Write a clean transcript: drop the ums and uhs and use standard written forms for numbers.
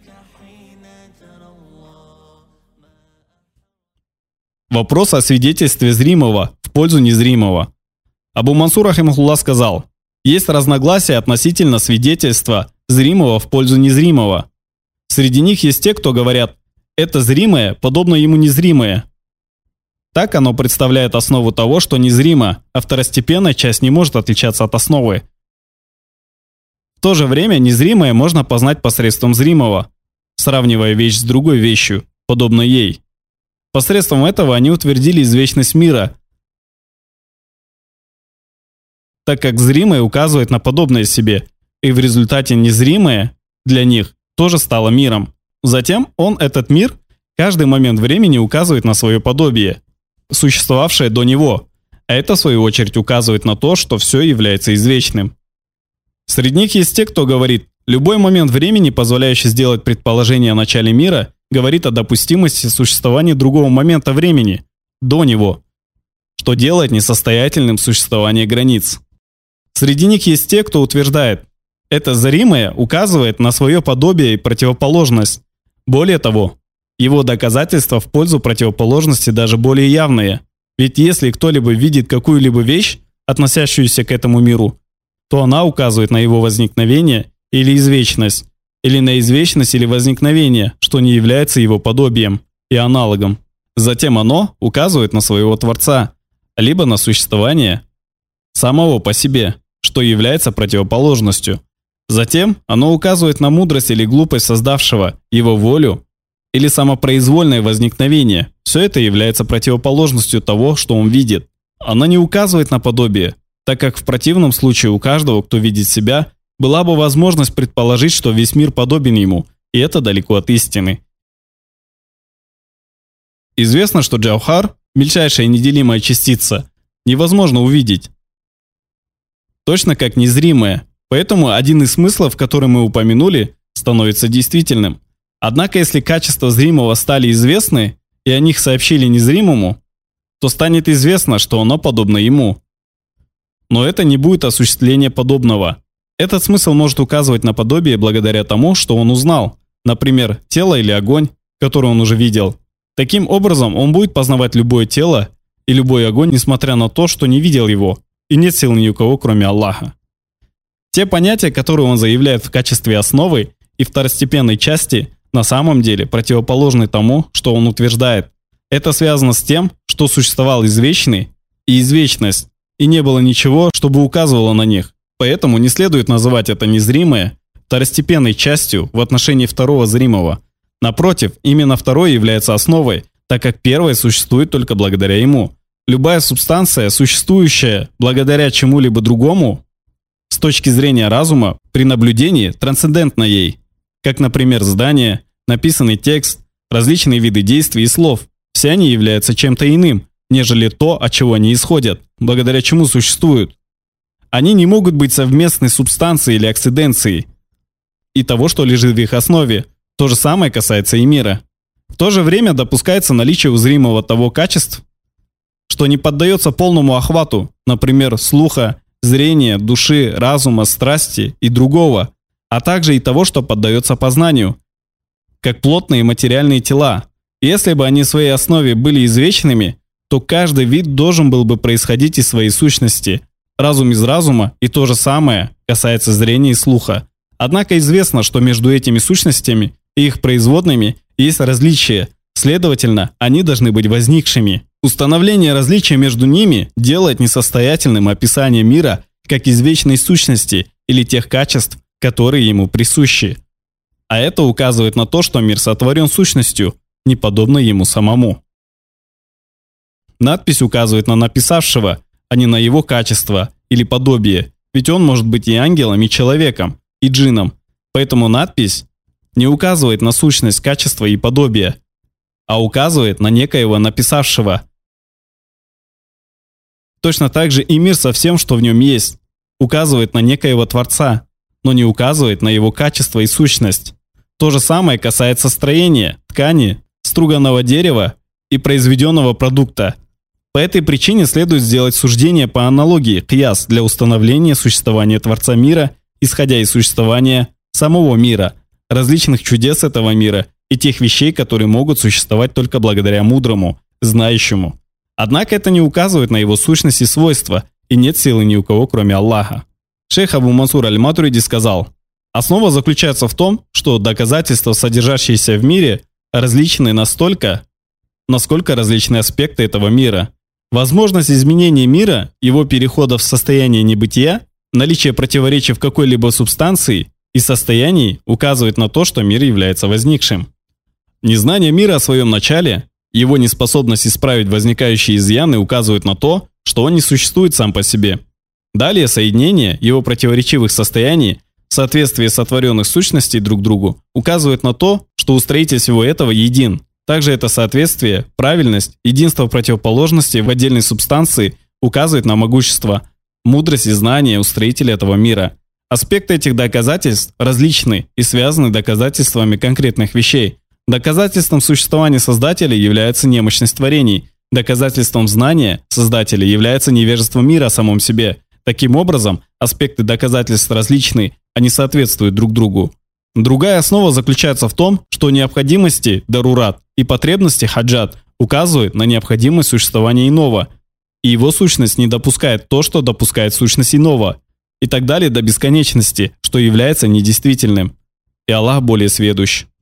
Вопрос о свидетельстве зримого в пользу незримого. Абу Мансур рахимахуллах сказал: есть разногласия относительно свидетельства зримого в пользу незримого. Среди них есть те, кто говорят: это зримое подобно ему незримое. Так оно представляет основу того, что незримо, а второстепенная часть не может отличаться от основы. В то же время незримое можно познать посредством зримого, сравнивая вещь с другой вещью, подобной ей. Посредством этого они утвердили извечность мира, так как зримое указывает на подобное себе, и в результате незримое для них тоже стало миром. Затем этот мир, каждый момент времени указывает на свое подобие, существовавшее до него, а это в свою очередь указывает на то, что все является извечным. Среди них есть те, кто говорит: любой момент времени, позволяющий сделать предположение о начале мира, говорит о допустимости существования другого момента времени до него, что делает несостоятельным существование границ. Среди них есть те, кто утверждает: это зримое указывает на свое подобие и противоположность. Более того, его доказательства в пользу противоположности даже более явные. Ведь если кто-либо видит какую-либо вещь, относящуюся к этому миру, то она указывает на его возникновение или извечность, или на извечность или возникновение, что не является его подобием и аналогом. Затем оно указывает на своего Творца, либо на существование самого по себе, что является противоположностью. Затем оно указывает на мудрость или глупость создавшего, его волю или самопроизвольное возникновение. Все это является противоположностью того, что он видит. Оно не указывает на подобие, так как в противном случае у каждого, кто видит себя, была бы возможность предположить, что весь мир подобен ему, и это далеко от истины. Известно, что джаухар, мельчайшая неделимая частица, невозможно увидеть, точно как незримая, поэтому один из смыслов, который мы упомянули, становится действительным. Однако, если качества зримого стали известны, и о них сообщили незримому, то станет известно, что оно подобно ему. Но это не будет осуществление подобного. Этот смысл может указывать на подобие благодаря тому, что он узнал, например, тело или огонь, который он уже видел. Таким образом, он будет познавать любое тело и любой огонь, несмотря на то, что не видел его, и нет сил ни у кого, кроме Аллаха. Те понятия, которые он заявляет в качестве основы и второстепенной части, на самом деле противоположны тому, что он утверждает. Это связано с тем, что существовал извечный и извечность, и не было ничего, чтобы указывало на них. Поэтому не следует называть это незримое второстепенной частью в отношении второго зримого. Напротив, именно второе является основой, так как первое существует только благодаря ему. Любая субстанция, существующая благодаря чему-либо другому, с точки зрения разума, при наблюдении трансцендентна ей, как, например, здание, написанный текст, различные виды действий и слов. Все они являются чем-то иным, нежели то, от чего они исходят, благодаря чему существуют. Они не могут быть совместной субстанцией или акциденцией и того, что лежит в их основе. То же самое касается и мира. В то же время допускается наличие у зримого того качеств, что не поддается полному охвату, например, слуха, зрения, души, разума, страсти и другого, а также и того, что поддается познанию, как плотные материальные тела. Если бы они в своей основе были извечными, то каждый вид должен был бы происходить из своей сущности, разум из разума, и то же самое касается зрения и слуха. Однако известно, что между этими сущностями и их производными есть различия, следовательно, они должны быть возникшими. Установление различия между ними делает несостоятельным описание мира как извечной сущности или тех качеств, которые ему присущи. А это указывает на то, что мир сотворен сущностью, не подобной ему самому. Надпись указывает на написавшего, а не на его качество или подобие, ведь он может быть и ангелом, и человеком, и джинном. Поэтому надпись не указывает на сущность, качество и подобие, а указывает на некоего написавшего. Точно так же и мир со всем, что в нем есть, указывает на некоего Творца, но не указывает на его качество и сущность. То же самое касается строения, ткани, струганного дерева и произведенного продукта. По этой причине следует сделать суждение по аналогии кияс для установления существования Творца мира, исходя из существования самого мира, различных чудес этого мира и тех вещей, которые могут существовать только благодаря мудрому, знающему. Однако это не указывает на его сущность и свойства, и нет силы ни у кого, кроме Аллаха. Шейх Абу Мансур аль-Матуриди сказал: «Основа заключается в том, что доказательства, содержащиеся в мире, различны настолько, насколько различны аспекты этого мира. Возможность изменения мира, его перехода в состояние небытия, наличие противоречий в какой-либо субстанции и состоянии указывает на то, что мир является возникшим. Незнание мира о своем начале, его неспособность исправить возникающие изъяны указывает на то, что он не существует сам по себе. Далее соединение его противоречивых состояний в соответствии сотворенных сущностей друг другу указывает на то, что устроитель всего этого един. Также это соответствие, правильность, единство противоположностей в отдельной субстанции указывает на могущество, мудрость и знание устроителя этого мира. Аспекты этих доказательств различны и связаны доказательствами конкретных вещей. Доказательством существования Создателя является немощность творений. Доказательством знания Создателя является невежество мира о самом себе. Таким образом, аспекты доказательств различны, они соответствуют друг другу. Другая основа заключается в том, что необходимости дарурат и потребности хаджат указывают на необходимость существования иного, и его сущность не допускает то, что допускает сущность иного, и так далее до бесконечности, что является недействительным. И Аллах более сведущ.